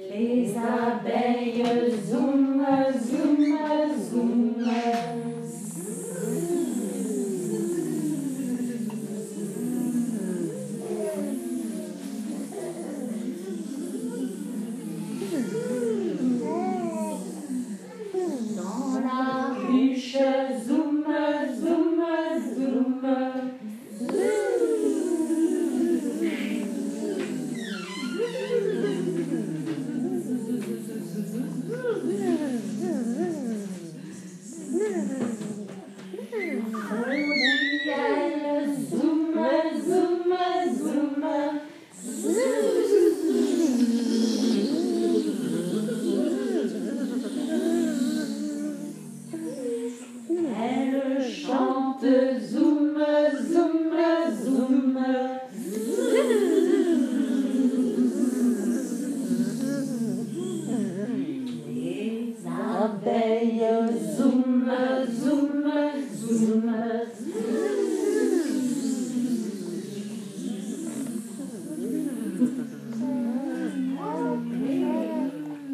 Les abeilles zoom, zoom, zoom. Dans la ruche, zoom, zoom, zoom. Zoom, zoom, zoom. Elle chante zoom, zoom, zoom. Les abeilles zoom, zoom.